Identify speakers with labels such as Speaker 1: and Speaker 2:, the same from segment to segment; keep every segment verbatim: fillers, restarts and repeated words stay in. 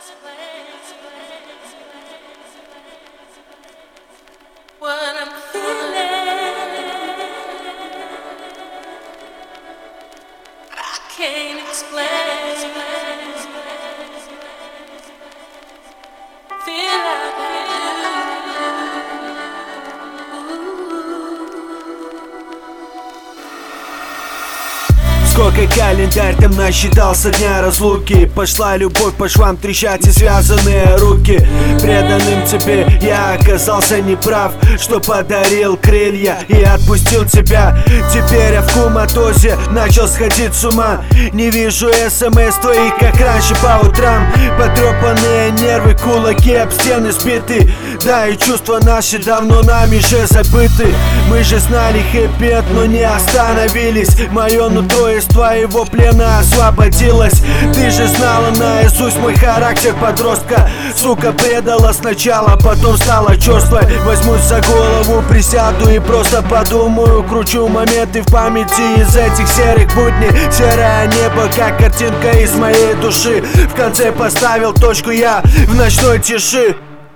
Speaker 1: What I'm feeling, I can't explain. Feel like I
Speaker 2: Сколько календарь там насчитался дня разлуки. Пошла любовь по швам трещать и связанные руки. Преданным тебе я оказался неправ, что подарил крылья и отпустил тебя. Теперь я в коматозе начал сходить с ума. Не вижу смс твоих, как раньше по утрам. Потрепанные нервы, кулаки об стены сбиты. Да, и чувства наши давно нами же забыты. Мы же знали хэппи-энд, но не остановились. Мое нутро из твоего плена освободилась. Ты же знала наизусть мой характер подростка. Сука, предала сначала, потом стала черствой. Возьмусь за голову, присяду и просто подумаю. Кручу моменты в памяти из этих серых будней. Серое небо, как картинка из моей души. В конце поставил точку я в ночной тиши.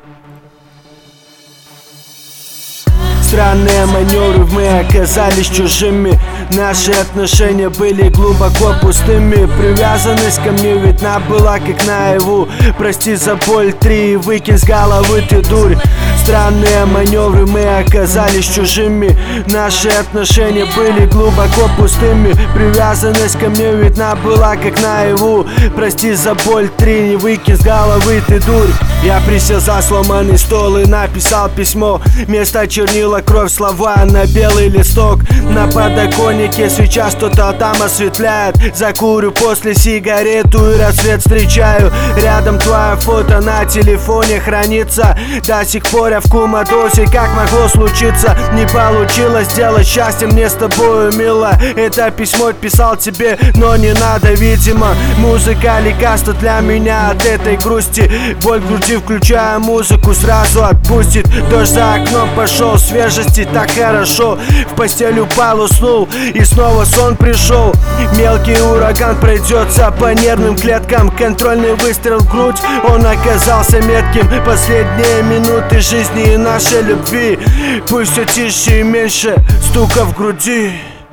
Speaker 2: Странные маневры, мы оказались чужими. Наши отношения были глубоко пустыми. Привязанность ко мне видна была как наяву. Прости за боль, три, выкинь с головы ты дурь. Странные маневры, мы оказались чужими. Наши отношения были глубоко пустыми. Привязанность ко мне видна была как наяву. Прости за боль, три, не выкинь с головы ты дурь. Я присел за сломанный стол и написал письмо. Вместо чернила кровь, слова на белый листок. На подоконнике свеча что-то там осветляет. Закурю после сигарету и рассвет встречаю. Рядом твое фото на телефоне хранится. До сих пор я в коматозе, как могло случиться. Не получилось сделать счастье мне с тобою, мило. Это письмо писал тебе, но не надо, видимо. Музыка лекарство для меня от этой грусти. Боль в груди, включая музыку, сразу отпустит. Дождь за окном пошел, свежести так хорошо. В постель упал, уснул, и снова сон пришел. Мелкий ураган пройдется по нервным клеткам. Контрольный выстрел в грудь, он оказался метким. Последние минуты жизни и нашей любви. Пусть все тише и меньше стука в груди.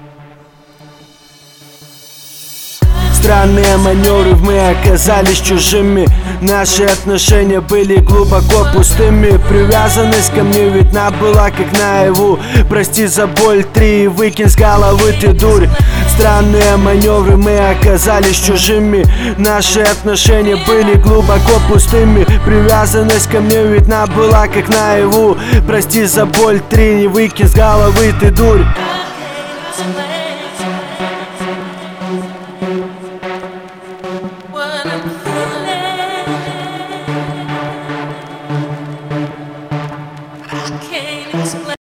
Speaker 2: Странные маневры, мы оказались чужими. Наши отношения были глубоко пустыми. Привязанность ко мне видна была как наяву. Прости за боль, три, выкинь с головы ты дурь. Странные маневры, мы оказались чужими. Наши отношения были глубоко пустыми. Привязанность ко мне видна была как наяву. Прости за боль, три, не выкинь с головы ты дурь.
Speaker 1: can't explain.